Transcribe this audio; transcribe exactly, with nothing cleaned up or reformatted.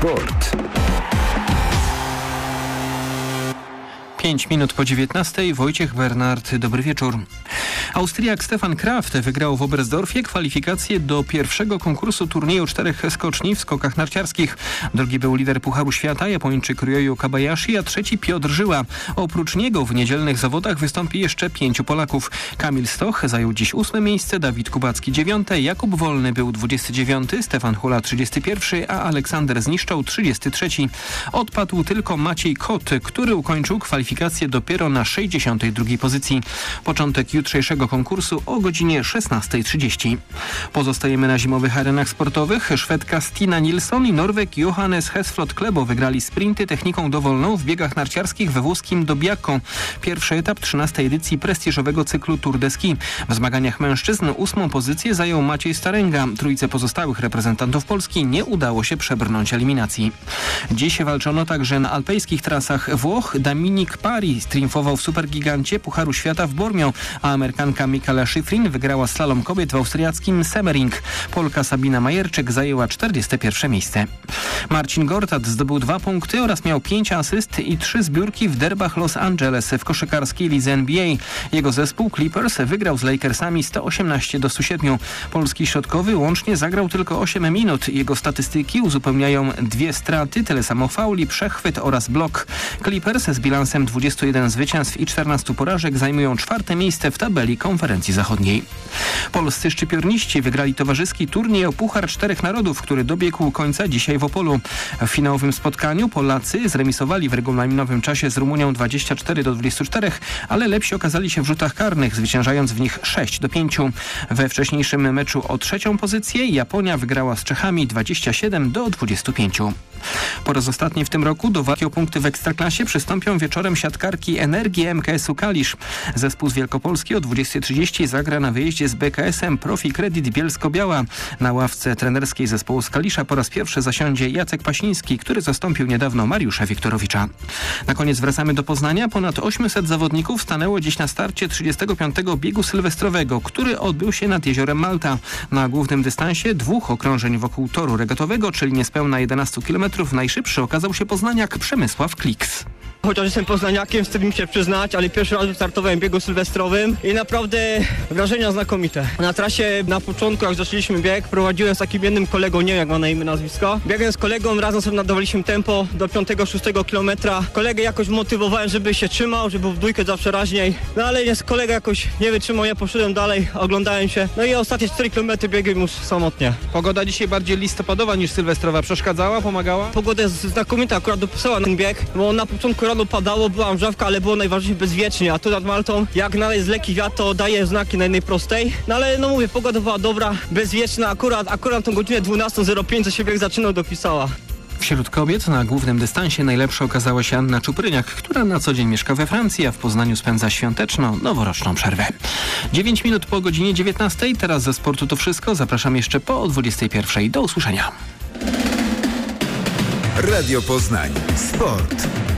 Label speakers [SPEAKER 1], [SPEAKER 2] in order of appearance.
[SPEAKER 1] Sport.
[SPEAKER 2] pięć minut po dziewiętnastej. Wojciech Bernard, dobry wieczór. Austriak Stefan Kraft wygrał w Oberstdorfie kwalifikacje do pierwszego konkursu turnieju czterech skoczni w skokach narciarskich. Drugi był lider Pucharu Świata, Japończyk Ryoyu Kobayashi, a trzeci Piotr Żyła. Oprócz niego w niedzielnych zawodach wystąpi jeszcze pięciu Polaków. Kamil Stoch zajął dziś ósme miejsce, Dawid Kubacki dziewiąte, Jakub Wolny był dwudziesty dziewiąty, Stefan Hula trzydziesty pierwszy, a Aleksander Zniszczał trzydziesty trzeci. Odpadł tylko Maciej Kot, który ukończył kwalifikacje dopiero na sześćdziesiątej drugiej pozycji. Początek jutrzejszego konkursu o godzinie szesnastej trzydzieści. Pozostajemy na zimowych arenach sportowych. Szwedka Stina Nilsson i Norweg Johannes Hesflot Klebo wygrali sprinty techniką dowolną w biegach narciarskich we włoskim Dobiaco. Pierwszy etap trzynastej edycji prestiżowego cyklu Tour de Ski. W zmaganiach mężczyzn ósmą pozycję zajął Maciej Starenga. Trójce pozostałych reprezentantów Polski nie udało się przebrnąć eliminacji. Dziś walczono także na alpejskich trasach Włoch. Dominik Paris triumfował w supergigancie Pucharu Świata w Bormio, a Amerykanka Michaela Schifrin wygrała slalom kobiet w austriackim Semmering. Polka Sabina Majerczyk zajęła czterdzieste pierwsze miejsce. Marcin Gortat zdobył dwa punkty oraz miał pięć asyst i trzy zbiórki w derbach Los Angeles w koszykarskiej lidze N B A. Jego zespół Clippers wygrał z Lakersami sto osiemnaście do stu siedmiu. Polski środkowy łącznie zagrał tylko osiem minut. Jego statystyki uzupełniają dwie straty, tyle samo fauli, przechwyt oraz blok. Clippers z bilansem dwudziestu jeden zwycięstw i czternastu porażek zajmują czwarte miejsce w tabeli konferencji zachodniej. Polscy szczypiorniści wygrali towarzyski turniej o Puchar Czterech Narodów, który dobiegł końca dzisiaj w Opolu. W finałowym spotkaniu Polacy zremisowali w regulaminowym czasie z Rumunią dwadzieścia cztery do dwudziestu czterech, ale lepsi okazali się w rzutach karnych, zwyciężając w nich sześć do pięciu. We wcześniejszym meczu o trzecią pozycję Japonia wygrała z Czechami dwadzieścia siedem do dwudziestu pięciu. Po raz ostatni w tym roku do walki o punkty w Ekstraklasie przystąpią wieczorem siatkarki Energii M K S-u Kalisz. Zespół z Wielkopolski o dwudziestej trzydzieści zagra na wyjeździe z B K S-em Profi Credit Bielsko-Biała. Na ławce trenerskiej zespołu z Kalisza po raz pierwszy zasiądzie Jacek Pasiński, który zastąpił niedawno Mariusza Wiktorowicza. Na koniec wracamy do Poznania. Ponad osiemset zawodników stanęło dziś na starcie trzydziestego piątego biegu sylwestrowego, który odbył się nad jeziorem Malta. Na głównym dystansie dwóch okrążeń wokół toru regatowego, czyli niespełna jedenaście kilometrów, najszybszy okazał się poznaniak Przemysław Kliks.
[SPEAKER 3] Chociaż jestem poznaniakiem, wstyd mi się przyznać, ale pierwszy raz wystartowałem w biegu sylwestrowym i naprawdę wrażenia znakomite. Na trasie na początku, jak zaczęliśmy bieg, prowadziłem z takim jednym kolegą, nie wiem jak ma na imię, nazwisko. Biegłem z kolegą, razem sobie nadawaliśmy tempo do piątego szóstego kilometra. Kolegę jakoś motywowałem, żeby się trzymał, żeby w dwójkę zawsze raźniej. No ale jest kolega jakoś nie wytrzymał, ja poszedłem dalej, oglądałem się. No i ostatnie cztery kilometry biegłem już samotnie.
[SPEAKER 2] Pogoda dzisiaj bardziej listopadowa niż sylwestrowa. Przeszkadzała, pomagała?
[SPEAKER 3] Pogoda jest znakomita, akurat dopisała ten bieg, bo na początku rano padało, była mrzawka, ale było najważniejsze bezwiecznie, a tu nad Maltą, jak nawet jest lekki wiatr, to daje znaki na jednej prostej. No ale no mówię, pogoda była dobra, bezwieczna, akurat, akurat tą godzinę dwunastą zero pięć, co się bieg zaczynał, dopisała.
[SPEAKER 2] Wśród kobiet na głównym dystansie najlepsza okazała się Anna Czupryniak, która na co dzień mieszka we Francji, a w Poznaniu spędza świąteczno-noworoczną przerwę. dziewięć minut po godzinie dziewiętnastej, teraz ze sportu to wszystko. Zapraszam jeszcze po dwudziestej pierwszej. Do usłyszenia.
[SPEAKER 1] Radio Poznań. Sport.